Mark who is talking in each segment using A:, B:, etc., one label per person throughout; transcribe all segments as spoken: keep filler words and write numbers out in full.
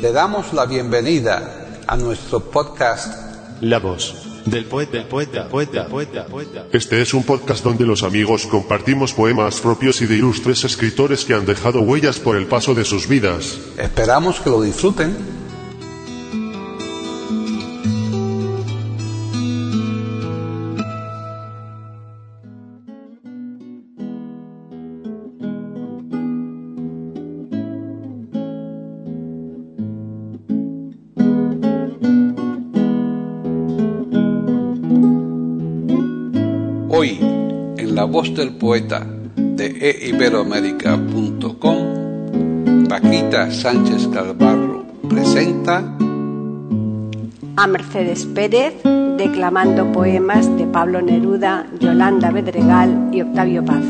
A: Le damos la bienvenida a nuestro podcast
B: La voz del poeta, del poeta, poeta, poeta, poeta.
C: Este es un podcast donde los amigos compartimos poemas propios y de ilustres escritores que han dejado huellas por el paso de sus vidas.
A: Esperamos que lo disfruten. Hoy, en La Voz del Poeta de e iberoamérica punto com, Paquita Sánchez Galvarro presenta
D: a Mercedes Pérez declamando poemas de Pablo Neruda, Yolanda Bedregal y Octavio Paz.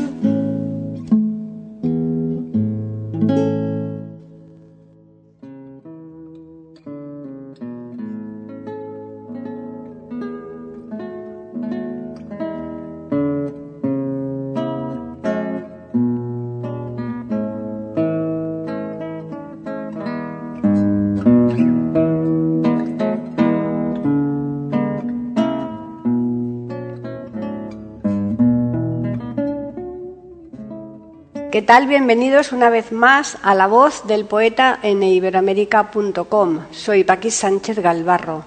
D: ¿Qué tal? Bienvenidos una vez más a La Voz del Poeta en e iberoamérica punto com. Soy Paquita Sánchez Galvarro.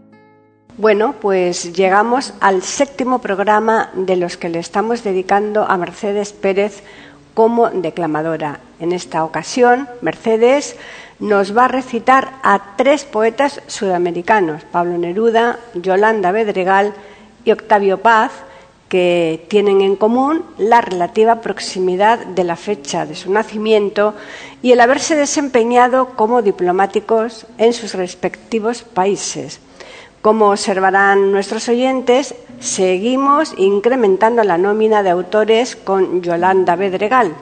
D: Bueno, pues llegamos al séptimo programa de los que le estamos dedicando a Mercedes Pérez como declamadora. En esta ocasión, Mercedes nos va a recitar a tres poetas sudamericanos, Pablo Neruda, Yolanda Bedregal y Octavio Paz, que tienen en común la relativa proximidad de la fecha de su nacimiento y el haberse desempeñado como diplomáticos en sus respectivos países. Como observarán nuestros oyentes, seguimos incrementando la nómina de autores con Yolanda Bedregal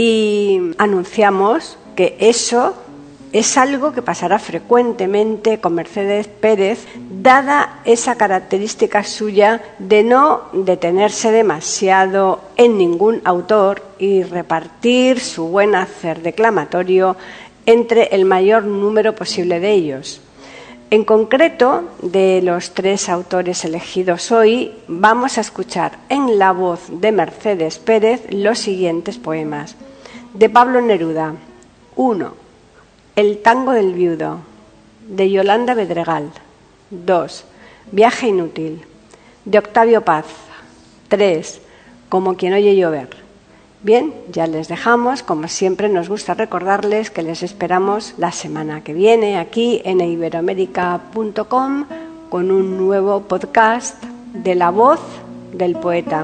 D: y anunciamos que eso es algo que pasará frecuentemente con Mercedes Pérez, dada esa característica suya de no detenerse demasiado en ningún autor y repartir su buen hacer declamatorio entre el mayor número posible de ellos. En concreto, de los tres autores elegidos hoy, vamos a escuchar en la voz de Mercedes Pérez los siguientes poemas. De Pablo Neruda, uno. El tango del viudo, de Yolanda Bedregal. dos. Viaje inútil, de Octavio Paz. tres. Como quien oye llover. Bien, ya les dejamos. Como siempre, nos gusta recordarles que les esperamos la semana que viene aquí en e iberoamérica punto com con un nuevo podcast de La Voz del Poeta.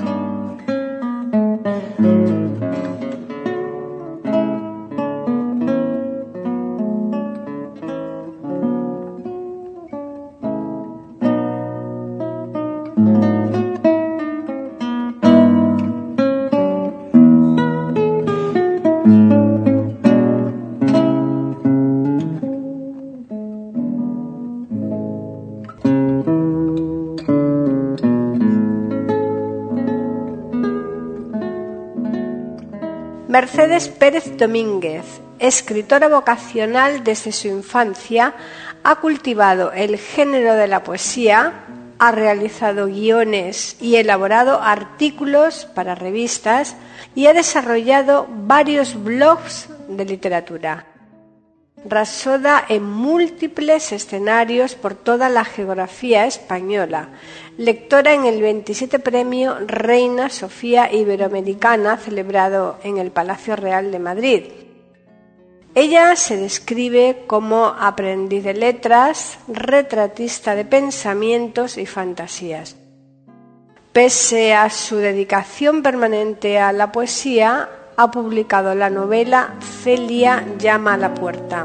D: Mercedes Pérez Domínguez, escritora vocacional desde su infancia, ha cultivado el género de la poesía, ha realizado guiones y elaborado artículos para revistas y ha desarrollado varios blogs de literatura. Rasoda en múltiples escenarios por toda la geografía española, lectora en el veintisiete Premio Reina Sofía Iberoamericana celebrado en el Palacio Real de Madrid. Ella se describe como aprendiz de letras, retratista de pensamientos y fantasías. Pese a su dedicación permanente a la poesía, ha publicado la novela Celia llama a la puerta.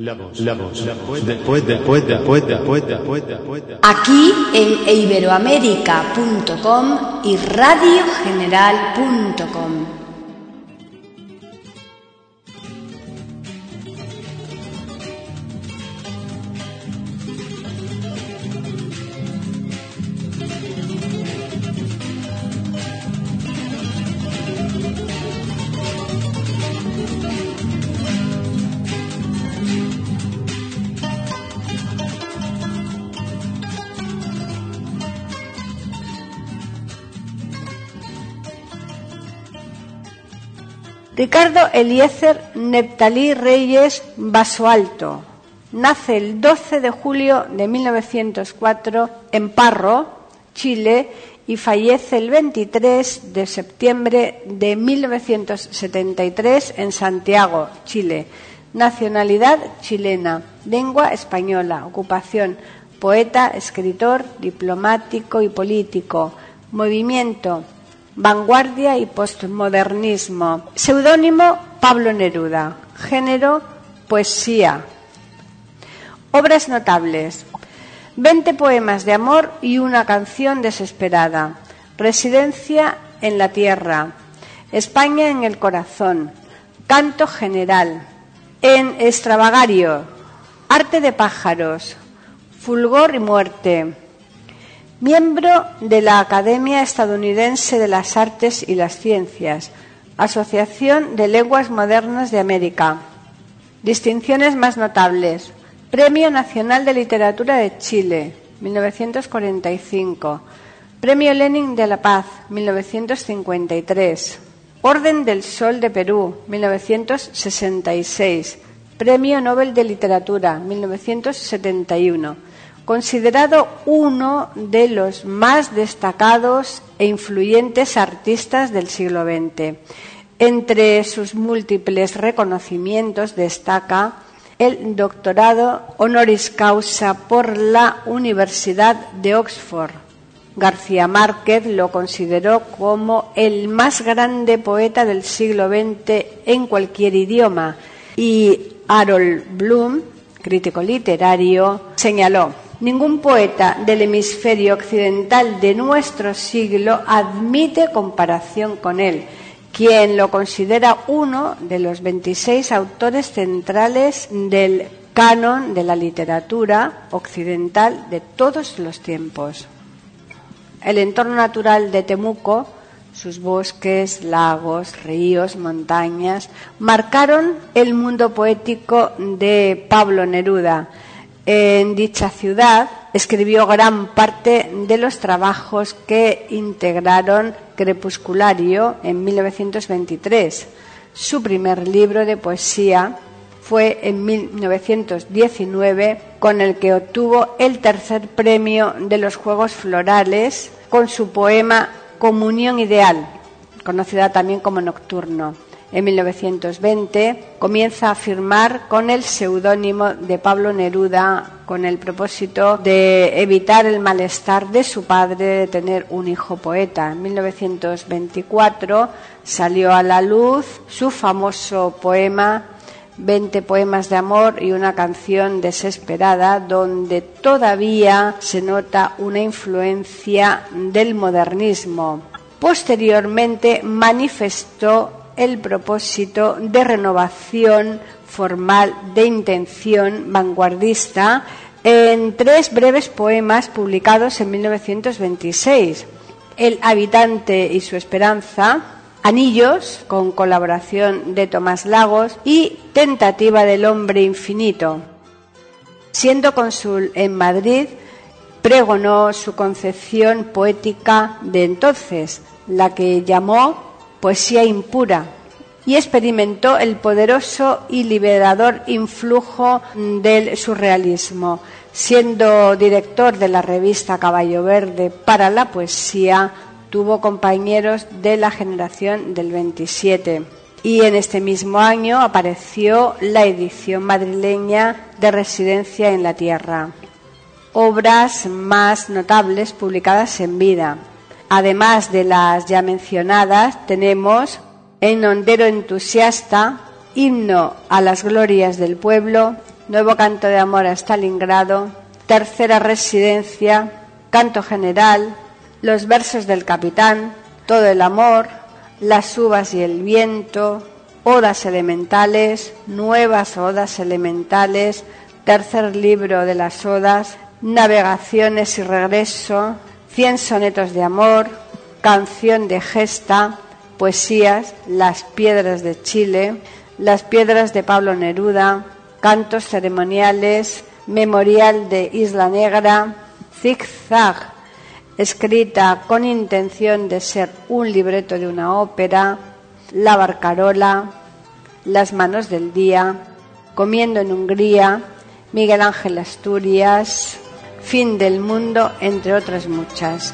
B: La voz, la voz, la voz del poeta, poeta, poeta, poeta, poeta, poeta.
D: Aquí en iberoamérica punto com y radio general punto com. Ricardo Eliezer Neptalí Reyes Basoalto nace el doce de julio de mil novecientos cuatro en Parro, Chile, y fallece el veintitrés de septiembre de mil novecientos setenta y tres en Santiago, Chile. Nacionalidad chilena, lengua española, ocupación poeta, escritor, diplomático y político, movimiento vanguardia y postmodernismo. Seudónimo Pablo Neruda. Género poesía. Obras notables: veinte poemas de amor y una canción desesperada. Residencia en la tierra. España en el corazón. Canto general. En extravagario. Arte de pájaros. Fulgor y muerte. Miembro de la Academia Estadounidense de las Artes y las Ciencias, Asociación de Lenguas Modernas de América. Distinciones más notables: Premio Nacional de Literatura de Chile, mil novecientos cuarenta y cinco. Premio Lenin de la Paz, mil novecientos cincuenta y tres. Orden del Sol de Perú, mil novecientos sesenta y seis. Premio Nobel de Literatura, mil novecientos setenta y uno. Considerado uno de los más destacados e influyentes artistas del siglo veinte. Entre sus múltiples reconocimientos destaca el doctorado honoris causa por la Universidad de Oxford. García Márquez lo consideró como el más grande poeta del siglo veinte en cualquier idioma, y Harold Bloom, crítico literario, señaló: ningún poeta del hemisferio occidental de nuestro siglo admite comparación con él, quien lo considera uno de los veintiséis autores centrales del canon de la literatura occidental de todos los tiempos. El entorno natural de Temuco, sus bosques, lagos, ríos, montañas, marcaron el mundo poético de Pablo Neruda. En dicha ciudad escribió gran parte de los trabajos que integraron Crepusculario en mil novecientos veintitrés. Su primer libro de poesía fue en mil novecientos diecinueve, con el que obtuvo el tercer premio de los Juegos Florales con su poema Comunión Ideal, conocida también como Nocturno. En mil novecientos veinte comienza a firmar con el seudónimo de Pablo Neruda, con el propósito de evitar el malestar de su padre de tener un hijo poeta. En mil novecientos veinticuatro salió a la luz su famoso poema veinte poemas de amor y una canción desesperada, donde todavía se nota una influencia del modernismo. Posteriormente manifestó el propósito de renovación formal de intención vanguardista en tres breves poemas publicados en mil novecientos veintiséis: El habitante y su esperanza, Anillos, con colaboración de Tomás Lagos, y Tentativa del hombre infinito. Siendo cónsul en Madrid, pregonó su concepción poética de entonces, la que llamó poesía impura, y experimentó el poderoso y liberador influjo del surrealismo. Siendo director de la revista Caballo Verde para la poesía, tuvo compañeros de la generación del veintisiete. Y en este mismo año apareció la edición madrileña de Residencia en la Tierra. Obras más notables publicadas en vida. Además de las ya mencionadas, tenemos En hondero entusiasta, Himno a las glorias del pueblo, Nuevo canto de amor a Stalingrado, Tercera residencia, Canto general, Los versos del capitán, Todo el amor, Las uvas y el viento, Odas elementales, Nuevas odas elementales, Tercer libro de las odas, Navegaciones y regreso, Cien sonetos de amor, Canción de gesta, Poesías, Las piedras de Chile, Las piedras de Pablo Neruda, Cantos ceremoniales, Memorial de Isla Negra, Zig-Zag, escrita con intención de ser un libreto de una ópera, La barcarola, Las manos del día, Comiendo en Hungría, Miguel Ángel Asturias, Fin del mundo, entre otras muchas.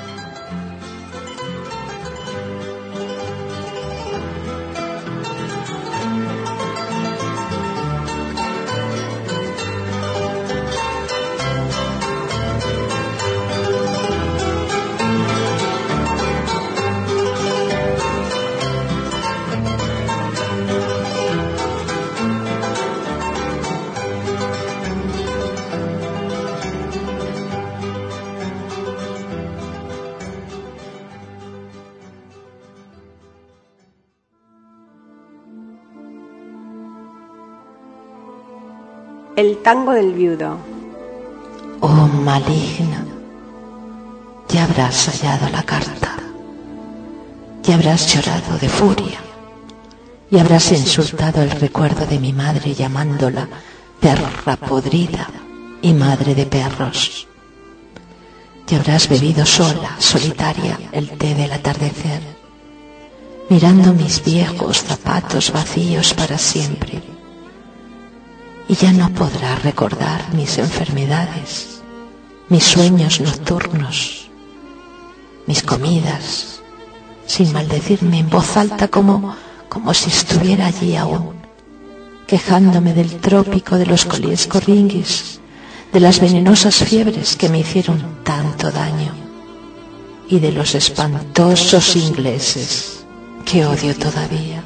D: El tango del viudo.
E: Oh maligna, ya habrás hallado la carta, ya habrás llorado de furia, y habrás insultado el recuerdo de mi madre llamándola perra podrida y madre de perros. Ya habrás bebido sola, solitaria, el té del atardecer, mirando mis viejos zapatos vacíos para siempre. Y ya no podrás recordar mis enfermedades, mis sueños nocturnos, mis comidas, sin maldecirme en voz alta como, como si estuviera allí aún, quejándome del trópico de los coliescorringuis, de las venenosas fiebres que me hicieron tanto daño y de los espantosos ingleses que odio todavía.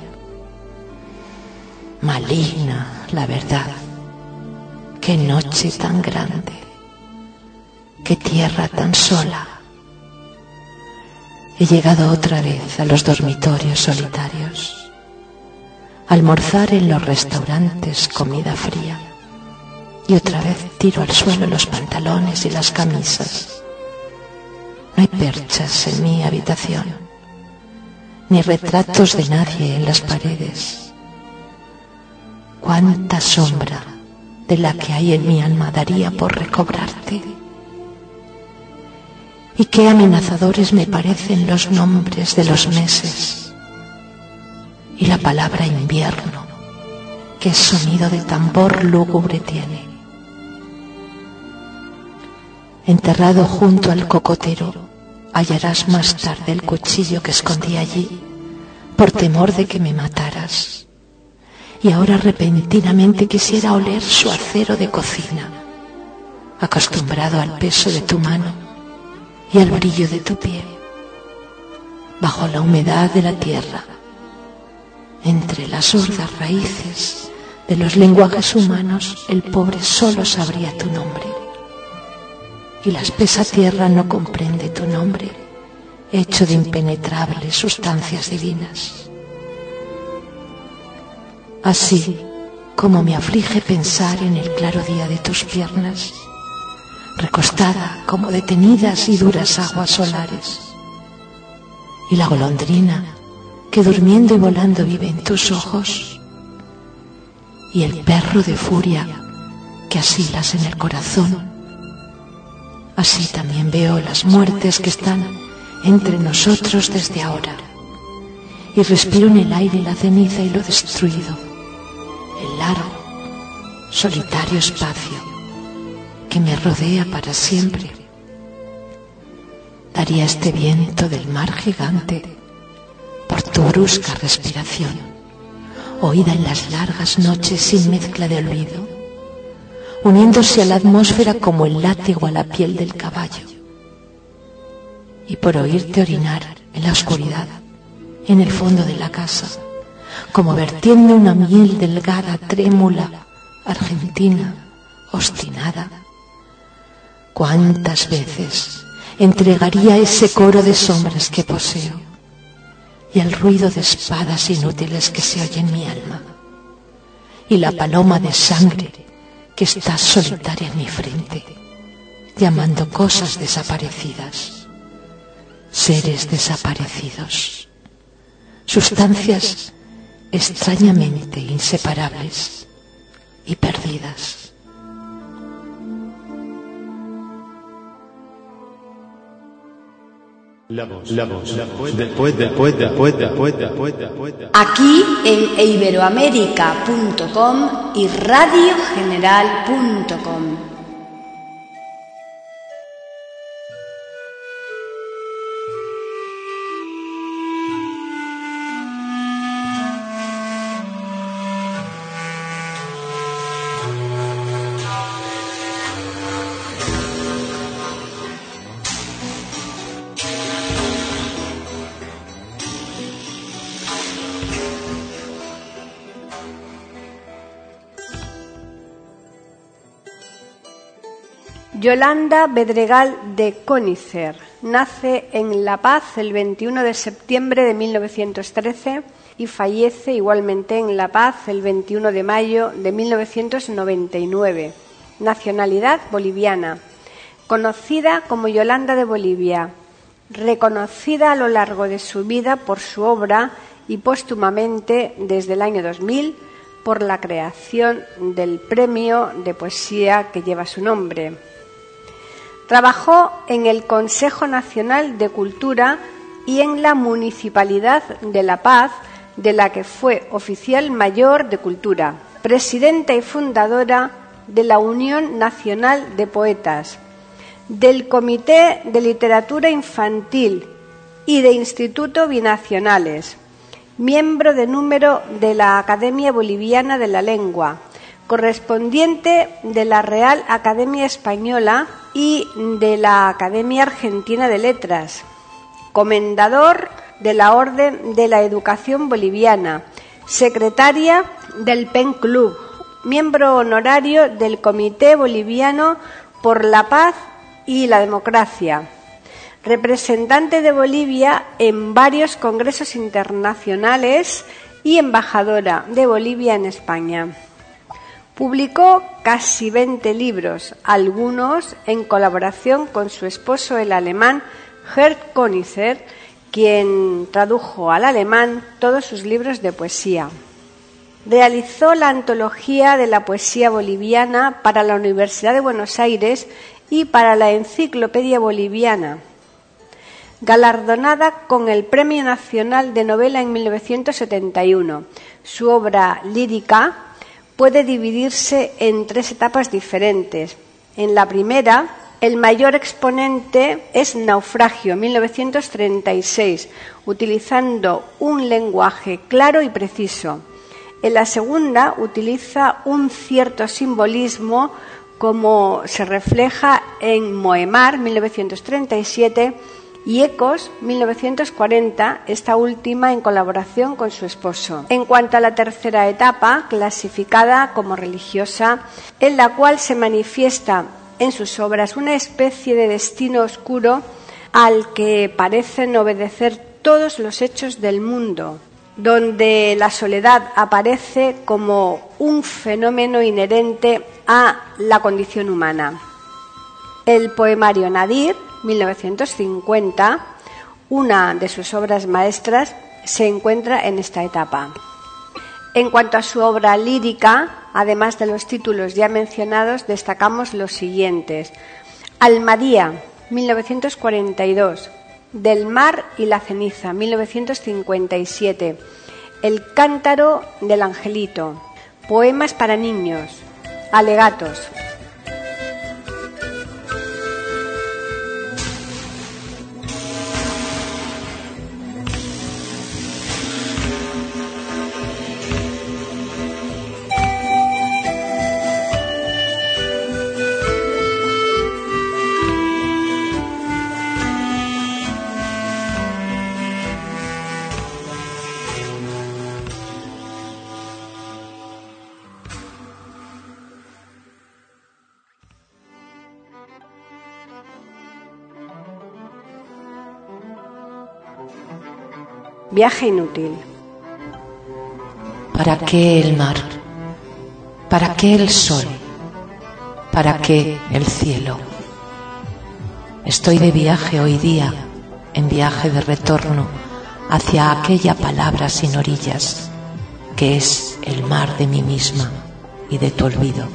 E: Maligna, la verdad. Qué noche tan grande, qué tierra tan sola. He llegado otra vez a los dormitorios solitarios, a almorzar en los restaurantes comida fría, y otra vez tiro al suelo los pantalones y las camisas. No hay perchas en mi habitación, ni retratos de nadie en las paredes. Cuánta sombra de la que hay en mi alma daría por recobrarte. Y qué amenazadores me parecen los nombres de los meses y la palabra invierno, qué sonido de tambor lúgubre tiene. Enterrado junto al cocotero hallarás más tarde el cuchillo que escondí allí por temor de que me mataras. Y ahora repentinamente quisiera oler su acero de cocina, acostumbrado al peso de tu mano y al brillo de tu pie, bajo la humedad de la tierra, entre las sordas raíces de los lenguajes humanos, el pobre solo sabría tu nombre, y la espesa tierra no comprende tu nombre, hecho de impenetrables sustancias divinas. Así como me aflige pensar en el claro día de tus piernas, recostada como detenidas y duras aguas solares, y la golondrina que durmiendo y volando vive en tus ojos, y el perro de furia que asilas en el corazón. Así también veo las muertes que están entre nosotros desde ahora, y respiro en el aire la ceniza y lo destruido, el largo, solitario espacio que me rodea para siempre. Daría este viento del mar gigante por tu brusca respiración, oída en las largas noches sin mezcla de olvido, uniéndose a la atmósfera como el látigo a la piel del caballo, y por oírte orinar en la oscuridad, en el fondo de la casa, como vertiendo una miel delgada, trémula, Argentina, obstinada. ¿Cuántas veces entregaría ese coro de sombras que poseo y el ruido de espadas inútiles que se oye en mi alma y la paloma de sangre que está solitaria en mi frente, llamando cosas desaparecidas, seres desaparecidos, sustancias extrañamente inseparables y perdidas?
B: La voz, la voz, la voz del poeta, poeta, poeta, poeta, poeta, poeta.
D: Aquí en iberoamérica punto com y radio general punto com. Yolanda Bedregal de Cónicer nace en La Paz el veintiuno de septiembre de mil novecientos trece y fallece igualmente en La Paz el veintiuno de mayo de mil novecientos noventa y nueve. Nacionalidad boliviana. Conocida como Yolanda de Bolivia. Reconocida a lo largo de su vida por su obra y póstumamente desde el año dos mil por la creación del premio de poesía que lleva su nombre. Trabajó en el Consejo Nacional de Cultura y en la Municipalidad de La Paz, de la que fue oficial mayor de Cultura, presidenta y fundadora de la Unión Nacional de Poetas, del Comité de Literatura Infantil y de Instituto Binacionales, miembro de número de la Academia Boliviana de la Lengua, correspondiente de la Real Academia Española y de la Academia Argentina de Letras, comendador de la Orden de la Educación Boliviana, secretaria del Pen Club, miembro honorario del Comité Boliviano por la Paz y la Democracia, representante de Bolivia en varios congresos internacionales y embajadora de Bolivia en España. Publicó casi veinte libros, algunos en colaboración con su esposo el alemán Gerd Cónicer, quien tradujo al alemán todos sus libros de poesía. Realizó la antología de la poesía boliviana para la Universidad de Buenos Aires y para la Enciclopedia Boliviana. Galardonada con el Premio Nacional de Novela en mil novecientos setenta y uno. Su obra lírica puede dividirse en tres etapas diferentes. En la primera, el mayor exponente es Naufragio, mil novecientos treinta y seis, utilizando un lenguaje claro y preciso. En la segunda, utiliza un cierto simbolismo, como se refleja en Moemar, mil novecientos treinta y siete, y Ecos, mil novecientos cuarenta, esta última en colaboración con su esposo. En cuanto a la tercera etapa, clasificada como religiosa, en la cual se manifiesta en sus obras una especie de destino oscuro al que parecen obedecer todos los hechos del mundo, donde la soledad aparece como un fenómeno inherente a la condición humana. El poemario Nadir, mil novecientos cincuenta, una de sus obras maestras, se encuentra en esta etapa. En cuanto a su obra lírica, además de los títulos ya mencionados, destacamos los siguientes: Almadía, mil novecientos cuarenta y dos, Del mar y la ceniza, mil novecientos cincuenta y siete, El cántaro del angelito, Poemas para niños, Alegatos. Viaje inútil.
E: ¿Para qué el mar? ¿Para qué el sol? ¿Para qué el cielo? Estoy de viaje hoy día, en viaje de retorno hacia aquella palabra sin orillas, que es el mar de mí misma y de tu olvido.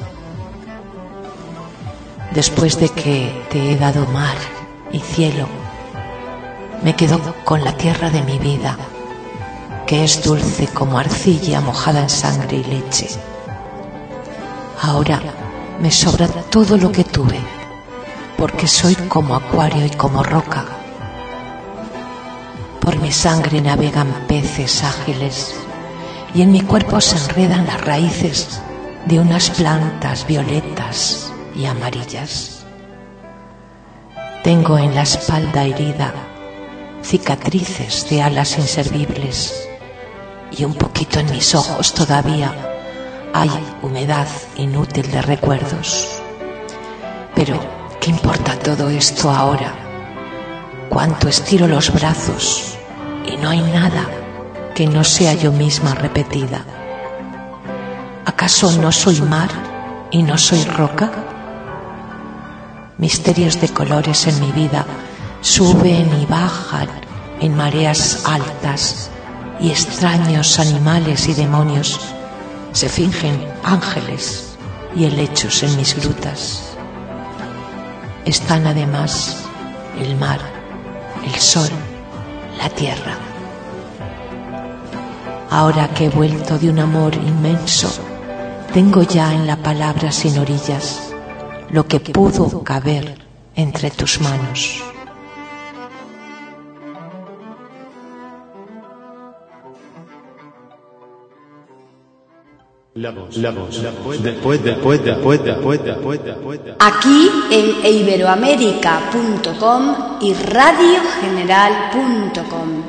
E: Después de que te he dado mar y cielo, me quedo con la tierra de mi vida, que es dulce como arcilla mojada en sangre y leche. Ahora me sobra todo lo que tuve, porque soy como acuario y como roca. Por mi sangre navegan peces ágiles y en mi cuerpo se enredan las raíces de unas plantas violetas y amarillas. Tengo en la espalda herida cicatrices de alas inservibles y un poquito en mis ojos todavía hay humedad inútil de recuerdos. Pero, ¿qué importa todo esto ahora? Cuánto estiro los brazos y no hay nada que no sea yo misma repetida. ¿Acaso no soy mar y no soy roca? Misterios de colores en mi vida suben y bajan en mareas altas y extraños animales y demonios se fingen ángeles y helechos en mis grutas. Están además el mar, el sol, la tierra. Ahora que he vuelto de un amor inmenso, tengo ya en la palabra sin orillas lo que pudo caber entre tus manos.
B: La voz, la voz, la voz, después, después, después, después, después, después.
D: Aquí en iberoamérica punto com y radio general punto com.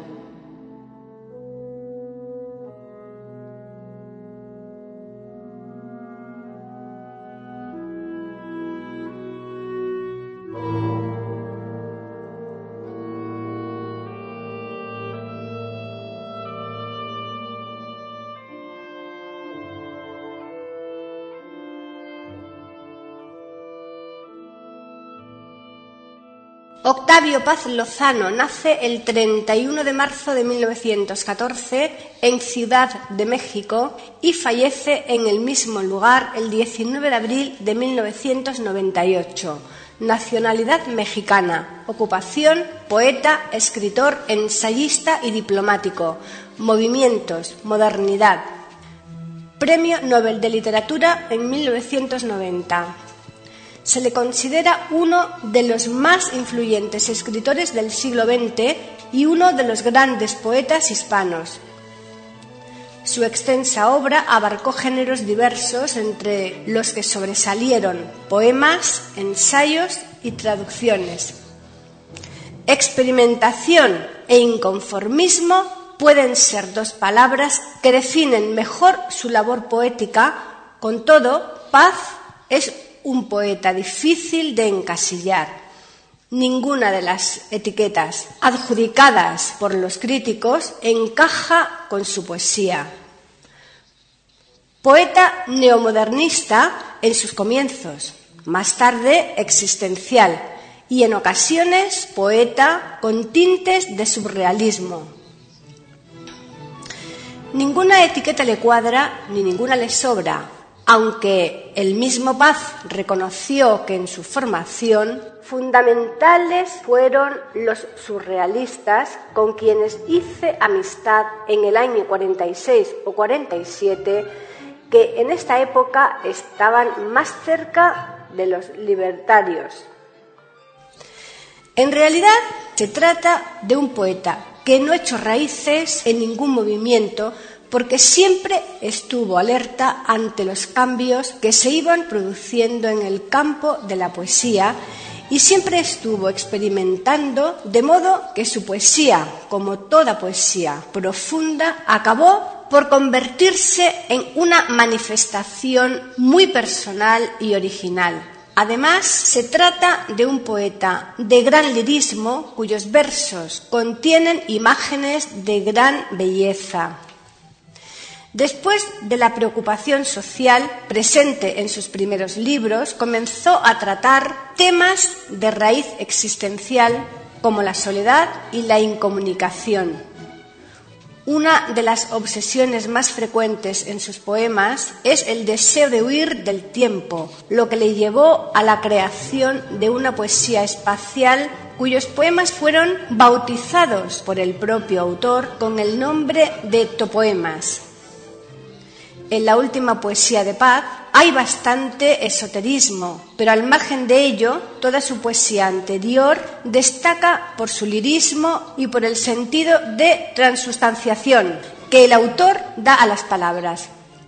D: Octavio Paz Lozano nace el treinta y uno de marzo de mil novecientos catorce en Ciudad de México y fallece en el mismo lugar el diecinueve de abril de mil novecientos noventa y ocho. Nacionalidad mexicana. Ocupación: poeta, escritor, ensayista y diplomático. Movimientos: modernidad. Premio Nobel de Literatura en mil novecientos noventa. Se le considera uno de los más influyentes escritores del siglo veinte y uno de los grandes poetas hispanos. Su extensa obra abarcó géneros diversos, entre los que sobresalieron poemas, ensayos y traducciones. Experimentación e inconformismo pueden ser dos palabras que definen mejor su labor poética. Con todo, Paz es un poeta difícil de encasillar. Ninguna de las etiquetas adjudicadas por los críticos encaja con su poesía. Poeta neomodernista en sus comienzos, más tarde existencial y en ocasiones poeta con tintes de surrealismo. Ninguna etiqueta le cuadra ni ninguna le sobra, aunque el mismo Paz reconoció que en su formación fundamentales fueron los surrealistas, con quienes hice amistad en el año cuarenta y seis o cuarenta y siete, que en esta época estaban más cerca de los libertarios. En realidad se trata de un poeta que no echó raíces en ningún movimiento, porque siempre estuvo alerta ante los cambios que se iban produciendo en el campo de la poesía y siempre estuvo experimentando, de modo que su poesía, como toda poesía profunda, acabó por convertirse en una manifestación muy personal y original. Además, se trata de un poeta de gran lirismo cuyos versos contienen imágenes de gran belleza. Después de la preocupación social presente en sus primeros libros, comenzó a tratar temas de raíz existencial como la soledad y la incomunicación. Una de las obsesiones más frecuentes en sus poemas es el deseo de huir del tiempo, lo que le llevó a la creación de una poesía espacial cuyos poemas fueron bautizados por el propio autor con el nombre de topoemas. En la última poesía de Paz hay bastante esoterismo, pero al margen de ello, toda su poesía anterior destaca por su lirismo y por el sentido de transustanciación que el autor da a las palabras.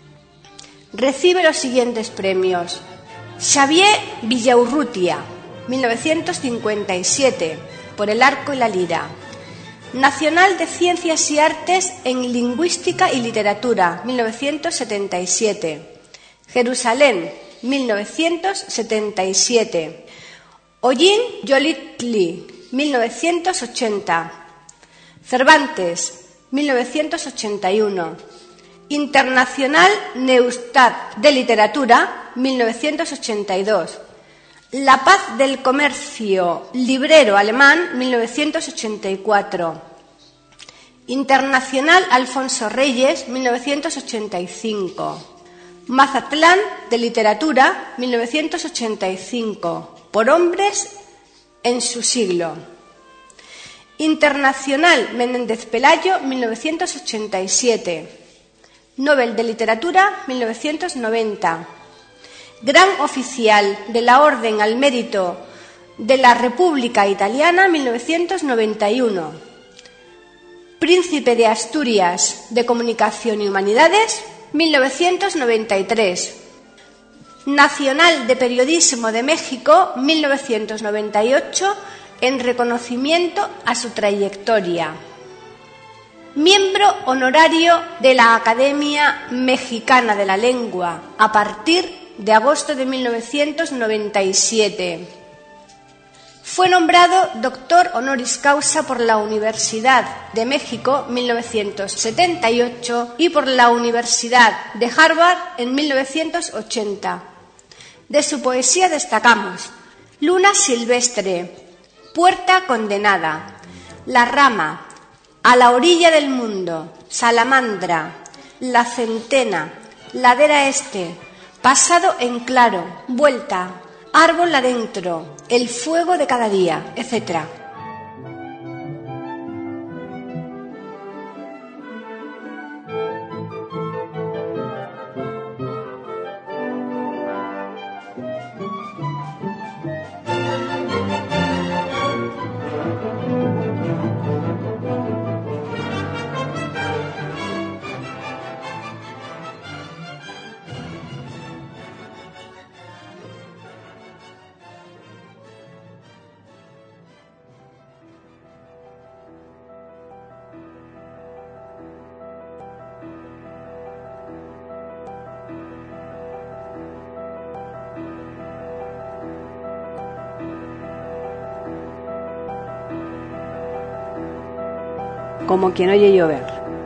D: Recibe los siguientes premios: Xavier Villaurrutia, mil novecientos cincuenta y siete, por El arco y la lira. Nacional de Ciencias y Artes en Lingüística y Literatura, mil novecientos setenta y siete. Jerusalén, mil novecientos setenta y siete. Ollín Yolitli, mil novecientos ochenta. Cervantes, mil novecientos ochenta y uno. Internacional Neustadt de Literatura, mil novecientos ochenta y dos. La Paz del Comercio, librero alemán, mil novecientos ochenta y cuatro. Internacional Alfonso Reyes, mil novecientos ochenta y cinco. Mazatlán de Literatura, mil novecientos ochenta y cinco. Por hombres en su siglo. Internacional Menéndez Pelayo, mil novecientos ochenta y siete. Nobel de Literatura, mil novecientos noventa. Gran Oficial de la Orden al Mérito de la República Italiana, mil novecientos noventa y uno. Príncipe de Asturias de Comunicación y Humanidades, mil novecientos noventa y tres. Nacional de Periodismo de México, mil novecientos noventa y ocho, en reconocimiento a su trayectoria. Miembro honorario de la Academia Mexicana de la Lengua a partir de agosto de mil novecientos noventa y siete. Fue nombrado doctor honoris causa por la Universidad de México mil novecientos setenta y ocho y por la Universidad de Harvard en mil novecientos ochenta. De su poesía destacamos Luna silvestre, Puerta condenada, La rama, A la orilla del mundo, Salamandra, La centena, Ladera este, Pasado en claro, Vuelta, Árbol adentro, El fuego de cada día, etcétera. Como quien oye llover.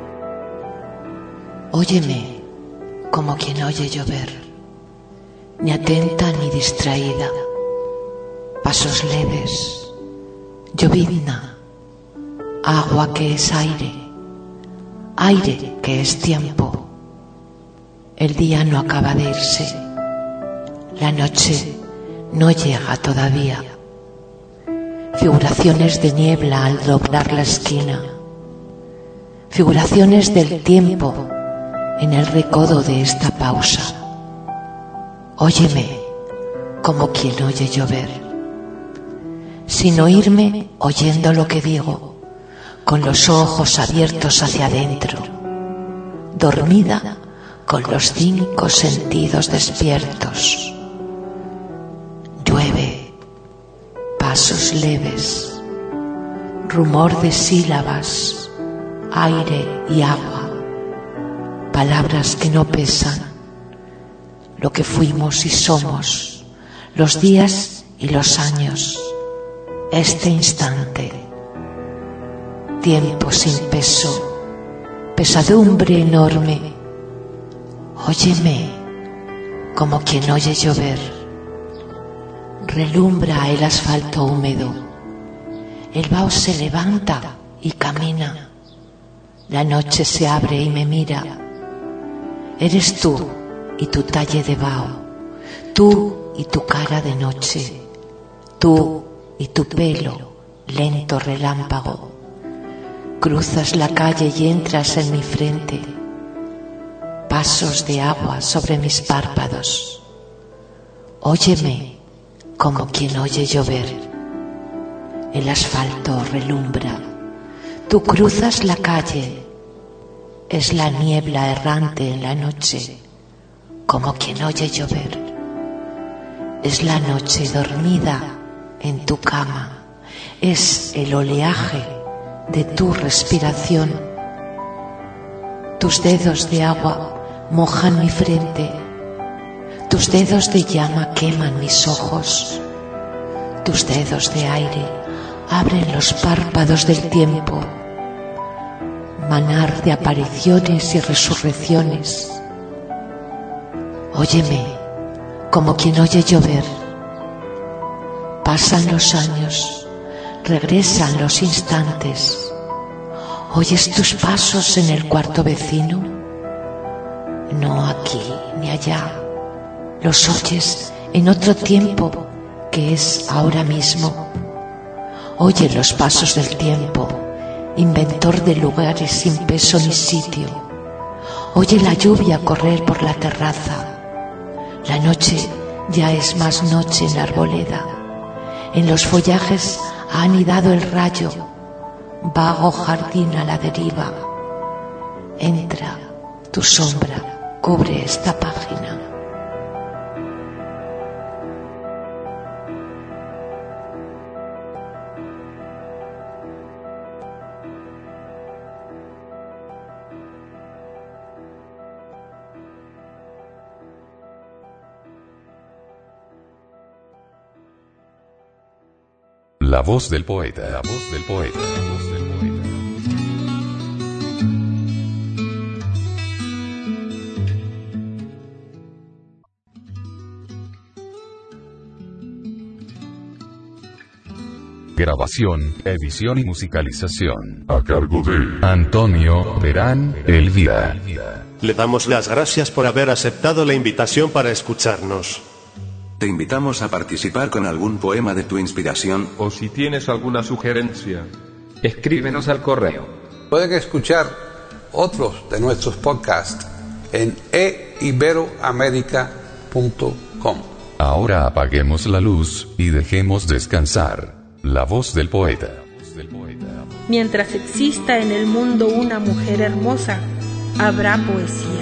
E: Óyeme como quien oye llover, ni atenta ni distraída, pasos leves, llovizna, agua que es aire, aire que es tiempo. El día no acaba de irse, la noche no llega todavía. Figuraciones de niebla al doblar la esquina, figuraciones del tiempo en el recodo de esta pausa. Óyeme como quien oye llover, sin oírme, oyendo lo que digo, con los ojos abiertos hacia adentro, dormida con los cinco sentidos despiertos. Llueve, pasos leves, rumor de sílabas, aire y agua, palabras que no pesan, lo que fuimos y somos, los días y los años, este instante, tiempo sin peso, pesadumbre enorme. Óyeme como quien oye llover. Relumbra el asfalto húmedo, el vaho se levanta y camina. La noche se abre y me mira. Eres tú y tu talle de vaho, tú y tu cara de noche, tú y tu pelo, lento relámpago. Cruzas la calle y entras en mi frente, pasos de agua sobre mis párpados. Óyeme como quien oye llover. El asfalto relumbra. Tú cruzas la calle. Es la niebla errante en la noche, como quien oye llover. Es la noche dormida en tu cama. Es el oleaje de tu respiración. Tus dedos de agua mojan mi frente. Tus dedos de llama queman mis ojos. Tus dedos de aire abren los párpados del tiempo. Manar de apariciones y resurrecciones. Óyeme como quien oye llover. Pasan los años, regresan los instantes. ¿Oyes tus pasos en el cuarto vecino? No aquí ni allá. Los oyes en otro tiempo que es ahora mismo. Oye los pasos del tiempo, inventor de lugares sin peso ni sitio. Oye la lluvia correr por la terraza. La noche ya es más noche en la arboleda. En los follajes ha anidado el rayo, vago jardín a la deriva. Entra, tu sombra cubre esta página.
F: La voz del poeta, la voz del poeta, la voz del poeta. Grabación, edición y musicalización
C: A cargo de
F: Antonio Verán Elvira.
B: Le damos las gracias por haber aceptado la invitación para escucharnos.
G: Te invitamos a participar con algún poema de tu inspiración.
H: O si tienes alguna sugerencia, escríbenos al correo.
A: Pueden escuchar otros de nuestros podcasts en e iberoamerica punto com.
F: Ahora apaguemos la luz y dejemos descansar la voz del poeta.
I: Mientras exista en el mundo una mujer hermosa, habrá poesía.